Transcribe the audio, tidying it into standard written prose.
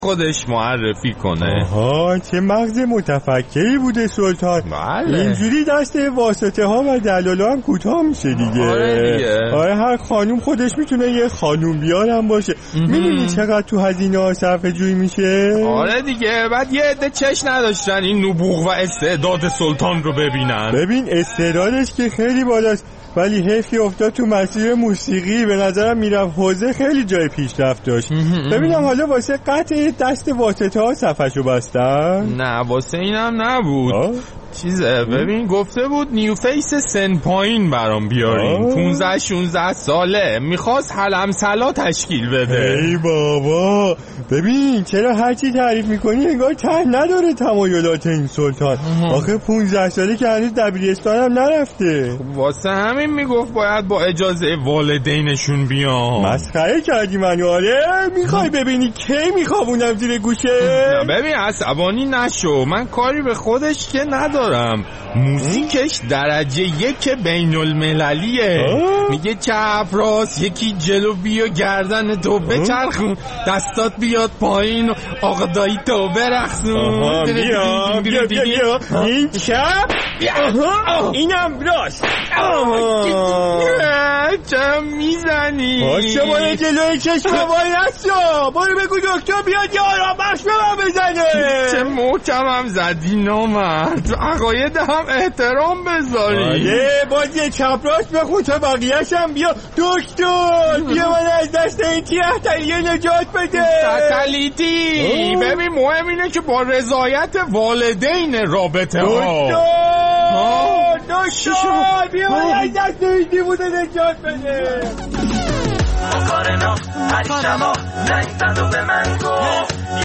خودش معرفی کنه. آها، چه مغز متفکری بوده سلطان. بله. اینجوری دست واسطه ها و دلالا هم کوتاه میشه دیگه. آره دیگه. آره، هر خانوم خودش میتونه یه خانوم بیارم باشه. میدونی چقدر تو هزینه ها صرفه جویی میشه؟ آره دیگه. بعد یه عده چش نداشتن این نبوغ و استعداد سلطان رو ببینن. ببین استعدادش که خیلی بالاست، ولی حیفی افتاد تو مسیر موسیقی. به نظرم میرفت حوزه خیلی جای پیشرفت داشت. ببینم حالا واسه قطع دست واسطه ها صفحشو بستن؟ نه واسه اینم نبود. ببین گفته بود نیو فیس سن پایین برام بیاریم. 15-16 ساله، میخواست حلمسلا تشکیل بده. ای بابا، ببین چرا هرچی تعریف میکنی انگار ته نداره تمایلات این سلطان. آخه 15 ساله که هنوز دبیرستان هم نرفته. واسه همین میگفت باید با اجازه والدینشون بیام. مسخره کردی منو. آره میخوای ببینی کی میخوابونم زیر گوشه؟ ببین عصبانی نشو، من کاری به خودش که ندارم. موزیکش درجه 1 بین المللیه. میگه چپ راست، یکی جلو بیا، گردن تو بچرخون، دستات بیاد پایین و آقا دایی تو برخصون. بیا این چپ، اینم راست. چرا میزنی؟ باشه باید جلوی چشم وای نستو. برو بگو دکتر بیاد یه آرام بخش به من بزنه. چه محکمم زدی نامرد. عقاید هم احترام بذاری. باز یه چپ راست بخون تا بقیه‌ش هم بیا. دکتر بیا من از دست این تیحتلیه نجات بده. تتلیتی ببین مهم اینه که با رضایت والدین رابطه ها. دکتر بیا من از دست این دیوونه نجات بده. مکارنا هر شما زنگ زد و به من گفت